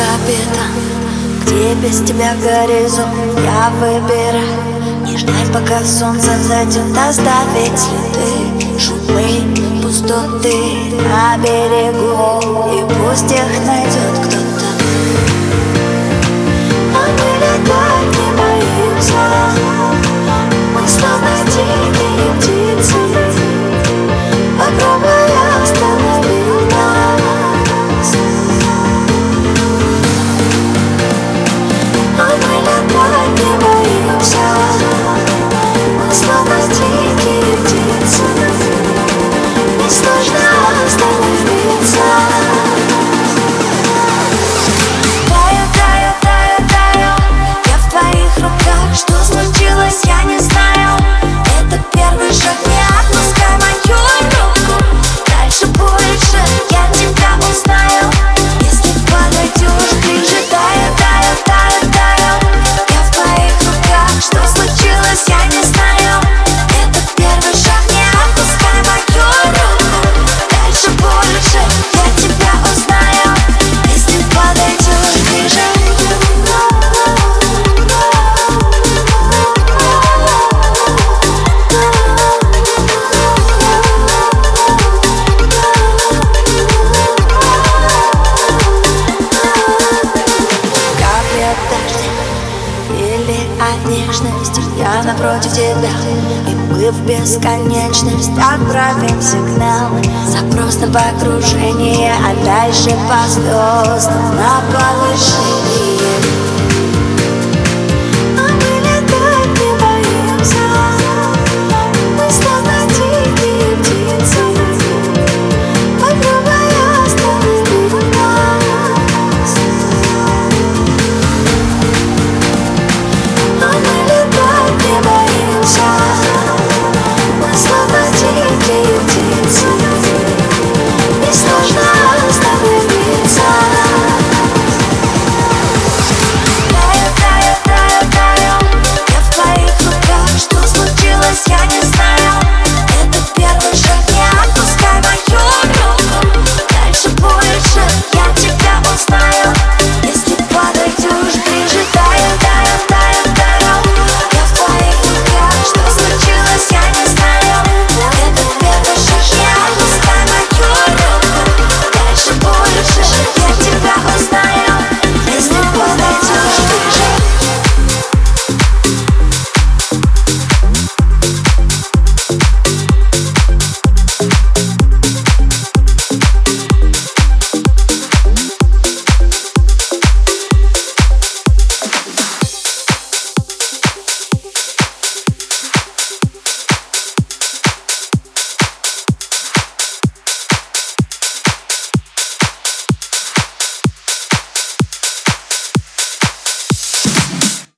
капитан, где без тебя горизонт я выбираю. Не ждать, пока солнце взойдет, оставить следы, шумы, пустоты на берегу, и пусть их найдет кто-то. Но мы летать не боимся, мы словно дикие птицы. Попробуй остановить нас. Но мы летать не боимся, мы словно дикие птицы. Несложно остановиться. Таю, таю, таю, таю, я в твоих руках. Что случилось, я не знаю. Это первый шаг, не отпускай мою руку. Дальше больше, я тебя узнаю. Если подойдешь ближе, таю, таю, таю, таю, я в твоих руках. Что случилось, я не знаю. Это первый шаг, не отпускай мою руку. Дальше больше, я тебя узнаю. Если подойдешь ближе. Или от нежности я напротив тебя, и мы в бесконечность отправим сигнал. Запрос на погружение, а дальше по звездам на повышение.